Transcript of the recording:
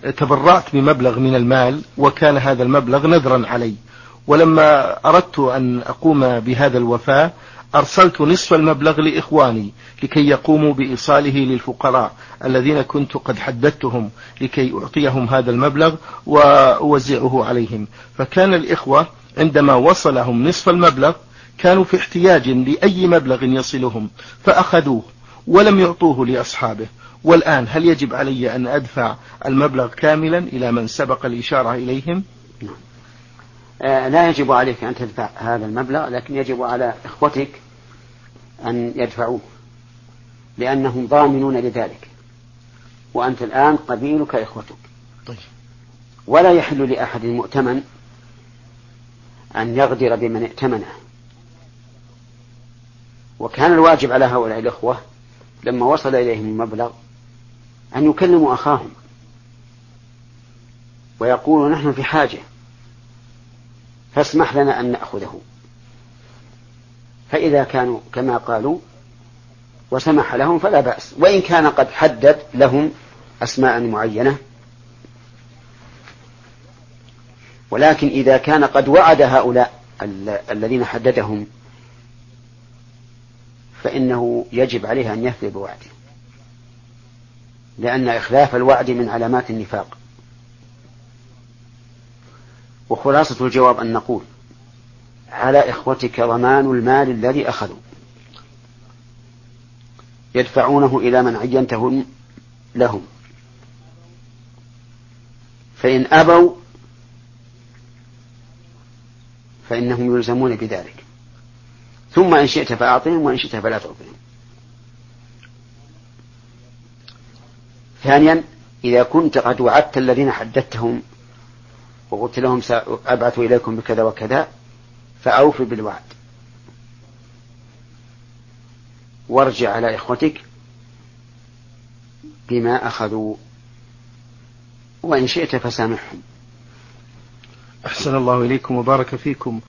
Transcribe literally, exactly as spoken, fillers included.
تبرعت بمبلغ من المال، وكان هذا المبلغ نذرا علي، ولما أردت أن أقوم بهذا الوفاء أرسلت نصف المبلغ لإخواني لكي يقوموا بإيصاله للفقراء الذين كنت قد حددتهم لكي أعطيهم هذا المبلغ وأوزعه عليهم. فكان الإخوة عندما وصلهم نصف المبلغ كانوا في احتياج لأي مبلغ يصلهم فأخذوه ولم يعطوه لأصحابه. والآن هل يجب علي أن أدفع المبلغ كاملا إلى من سبق الإشارة إليهم؟ آه لا يجب عليك أن تدفع هذا المبلغ، لكن يجب على إخوتك أن يدفعوه لأنهم ضامنون لذلك، وأنت الآن قبيلك إخوتك. طيب. ولا يحل لأحد مؤتمن أن يغدر بمن ائتمنه، وكان الواجب على هؤلاء الإخوة لما وصل إليهم المبلغ أن يكلموا أخاهم ويقولوا نحن في حاجة فاسمح لنا أن نأخذه. فإذا كانوا كما قالوا وسمح لهم فلا بأس، وإن كان قد حدد لهم أسماء معينة. ولكن إذا كان قد وعد هؤلاء الذين حددهم فإنه يجب عليه أن يفي بوعده، لأن إخلاف الوعد من علامات النفاق. وخلاصة الجواب أن نقول على إخوتك ضمان المال الذي أخذوا، يدفعونه إلى من عينته لهم، فإن أبوا فإنهم يلزمون بذلك، ثم إن شئت فأعطهم وإن شئت فلا تعطهم. ثانيا، إذا كنت قد وعدت الذين حددتهم وقلت لهم سأبعث إليكم بكذا وكذا فأوف بالوعد، وارجع على إخوتك بما أخذوا، وإن شئت فسامحهم. أحسن الله إليكم وبارك فيكم.